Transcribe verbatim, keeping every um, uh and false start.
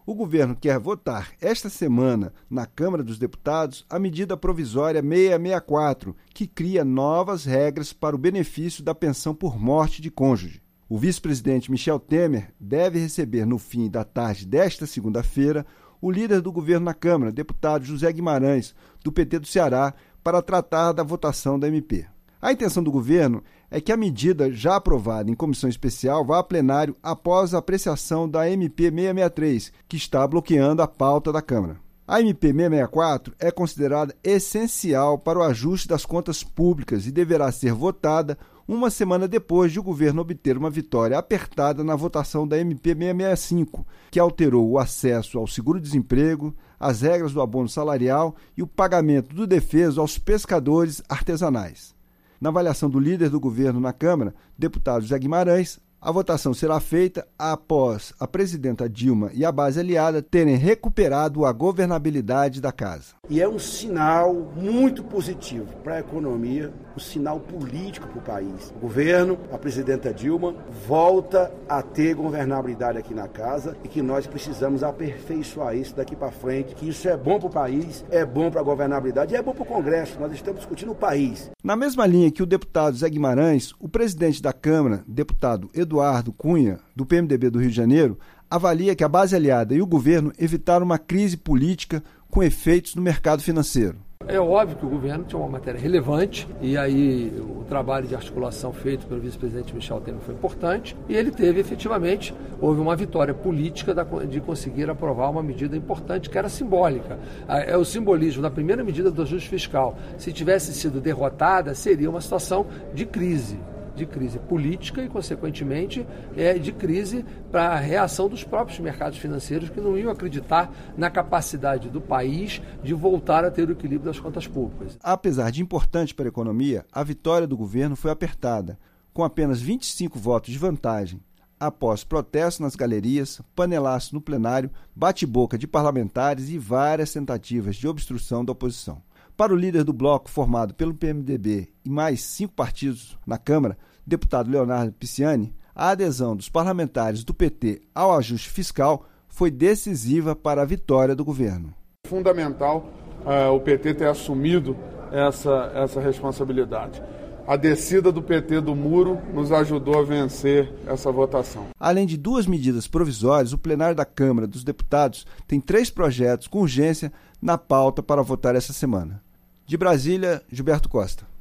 O governo quer votar esta semana na Câmara dos Deputados a medida provisória seiscentos e sessenta e quatro, que cria novas regras para o benefício da pensão por morte de cônjuge. O vice-presidente Michel Temer deve receber no fim da tarde desta segunda-feira o líder do governo na Câmara, deputado José Guimarães, do P T do Ceará, para tratar da votação da M P. A intenção do governo é que a medida já aprovada em comissão especial vá a plenário após a apreciação da M P seiscentos e sessenta e três, que está bloqueando a pauta da Câmara. A M P seiscentos e sessenta e quatro é considerada essencial para o ajuste das contas públicas e deverá ser votada uma semana depois de o governo obter uma vitória apertada na votação da M P seiscentos e sessenta e cinco, que alterou o acesso ao seguro-desemprego, as regras do abono salarial e o pagamento do defeso aos pescadores artesanais. Na avaliação do líder do governo na Câmara, deputado José Guimarães, a votação será feita após a presidenta Dilma e a base aliada terem recuperado a governabilidade da casa. E é um sinal muito positivo para a economia, um sinal político para o país. O governo, a presidenta Dilma, volta a ter governabilidade aqui na casa e que nós precisamos aperfeiçoar isso daqui para frente, que isso é bom para o país, é bom para a governabilidade e é bom para o Congresso. Nós estamos discutindo o país. Na mesma linha que o deputado Zé Guimarães, o presidente da Câmara, deputado Eduardo Cunha, do P M D B do Rio de Janeiro, avalia que a base aliada e o governo evitaram uma crise política com efeitos no mercado financeiro. É óbvio que o governo tinha uma matéria relevante e aí o trabalho de articulação feito pelo vice-presidente Michel Temer foi importante e ele teve efetivamente, houve uma vitória política de conseguir aprovar uma medida importante que era simbólica. É o simbolismo da primeira medida do ajuste fiscal. Se tivesse sido derrotada, seria uma situação de crise. de crise política e, consequentemente, é, de crise para a reação dos próprios mercados financeiros que não iam acreditar na capacidade do país de voltar a ter o equilíbrio das contas públicas. Apesar de importante para a economia, a vitória do governo foi apertada, com apenas vinte e cinco votos de vantagem, após protestos nas galerias, panelaço no plenário, bate-boca de parlamentares e várias tentativas de obstrução da oposição. Para o líder do bloco formado pelo P M D B e mais cinco partidos na Câmara, deputado Leonardo Pisciani, a adesão dos parlamentares do P T ao ajuste fiscal foi decisiva para a vitória do governo. Fundamental uh, o P T ter assumido essa, essa responsabilidade. A descida do P T do muro nos ajudou a vencer essa votação. Além de duas medidas provisórias, o plenário da Câmara dos Deputados tem três projetos com urgência na pauta para votar essa semana. De Brasília, Gilberto Costa.